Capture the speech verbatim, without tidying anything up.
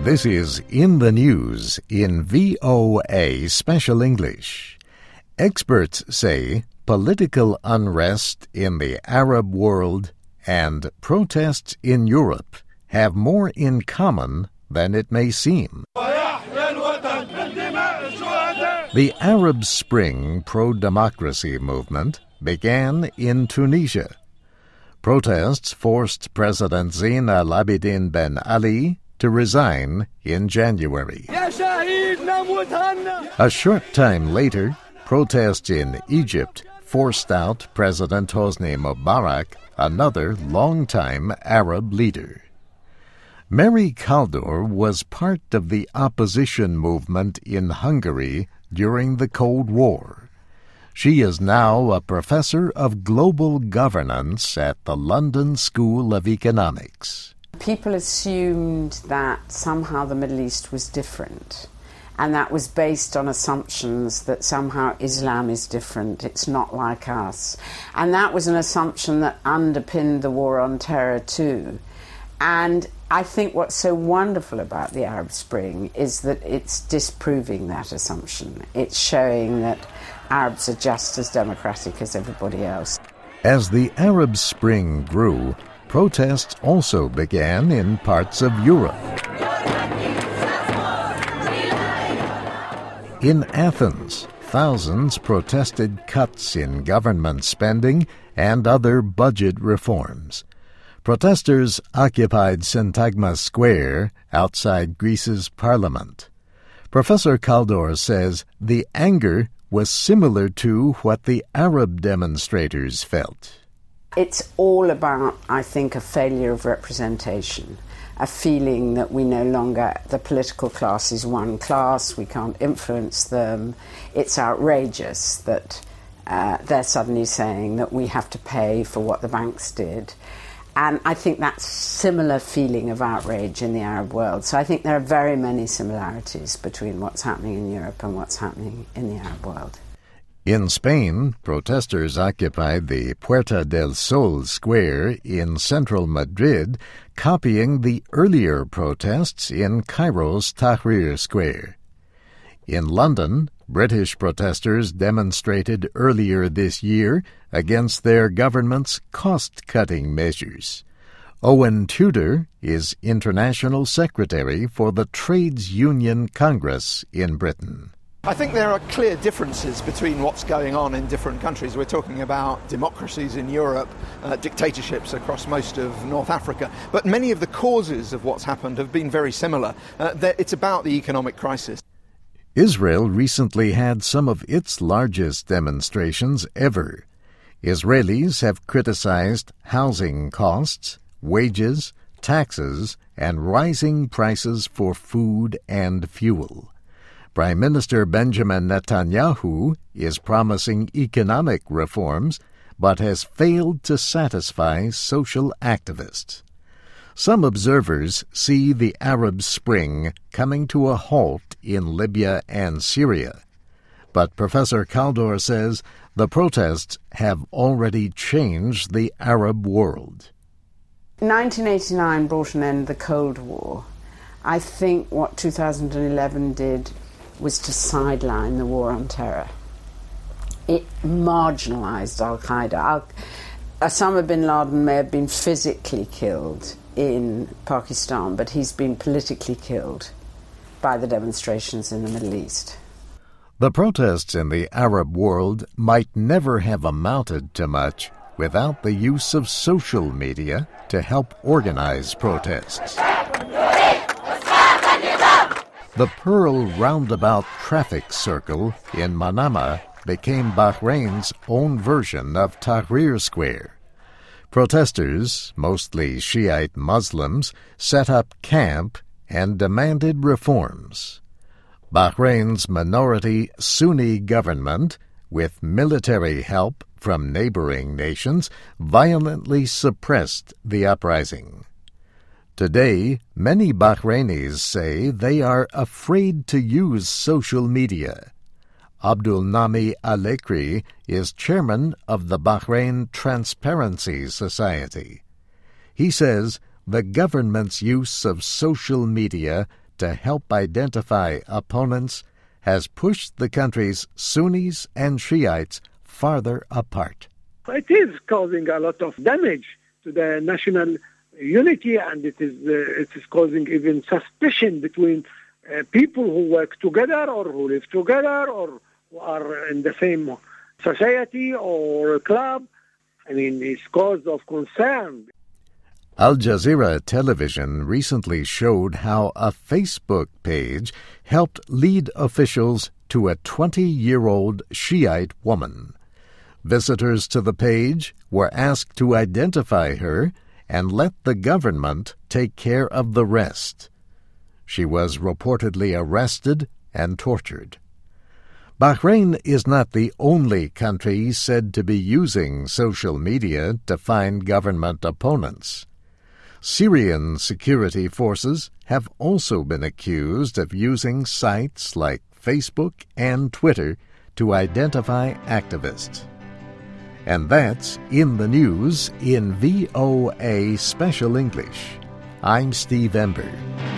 This is In the News in V O A Special English. Experts say political unrest in the Arab world and protests in Europe have more in common than it may seem. The Arab Spring pro-democracy movement began in Tunisia. Protests forced President Zine al-Abidine Ben Ali to resign in January. A short time later, protests in Egypt forced out President Hosni Mubarak, another longtime Arab leader. Mary Kaldor was part of the opposition movement in Hungary during the Cold War. She is now a professor of global governance at the London School of Economics. People assumed that somehow the Middle East was different, and that was based on assumptions that somehow Islam is different, it's not like us. And that was an assumption that underpinned the war on terror too. And I think what's so wonderful about the Arab Spring is that it's disproving that assumption. It's showing that Arabs are just as democratic as everybody else. As the Arab Spring grew, protests also began in parts of Europe. In Athens, thousands protested cuts in government spending and other budget reforms. Protesters occupied Syntagma Square outside Greece's parliament. Professor Kaldor says the anger was similar to what the Arab demonstrators felt. It's all about, I think, a failure of representation, a feeling that we no longer, the political class is one class, we can't influence them. It's outrageous that uh, they're suddenly saying that we have to pay for what the banks did. And I think that's similar feeling of outrage in the Arab world. So I think there are very many similarities between what's happening in Europe and what's happening in the Arab world. In Spain, protesters occupied the Puerta del Sol square in central Madrid, copying the earlier protests in Cairo's Tahrir Square. In London, British protesters demonstrated earlier this year against their government's cost-cutting measures. Owen Tudor is International Secretary for the Trades Union Congress in Britain. I think there are clear differences between what's going on in different countries. We're talking about democracies in Europe, uh, dictatorships across most of North Africa, but many of the causes of what's happened have been very similar. Uh, it's about the economic crisis. Israel recently had some of its largest demonstrations ever. Israelis have criticized housing costs, wages, taxes, and rising prices for food and fuel. Prime Minister Benjamin Netanyahu is promising economic reforms, but has failed to satisfy social activists. Some observers see the Arab Spring coming to a halt in Libya and Syria. But Professor Kaldor says the protests have already changed the Arab world. nineteen eighty-nine brought an end to the Cold War. I think what two thousand eleven did was to sideline the war on terror. It marginalized al-Qaeda. Al- Osama bin Laden may have been physically killed in Pakistan, but he's been politically killed by the demonstrations in the Middle East. The protests in the Arab world might never have amounted to much without the use of social media to help organize protests. The Pearl Roundabout traffic circle in Manama became Bahrain's own version of Tahrir Square. Protesters, mostly Shiite Muslims, set up camp and demanded reforms. Bahrain's minority Sunni government, with military help from neighboring nations, violently suppressed the uprising. Today, many Bahrainis say they are afraid to use social media. Abdul Nami Alekri is chairman of the Bahrain Transparency Society. He says the government's use of social media to help identify opponents has pushed the country's Sunnis and Shiites farther apart. It is causing a lot of damage to the national unity, and it is uh, it is causing even suspicion between uh, people who work together or who live together or who are in the same society or club. I mean, it's cause of concern. Al Jazeera Television recently showed how a Facebook page helped lead officials to a twenty-year-old Shiite woman. Visitors to the page were asked to identify her and let the government take care of the rest. She was reportedly arrested and tortured. Bahrain is not the only country said to be using social media to find government opponents. Syrian security forces have also been accused of using sites like Facebook and Twitter to identify activists. And that's In the News in V O A Special English. I'm Steve Ember.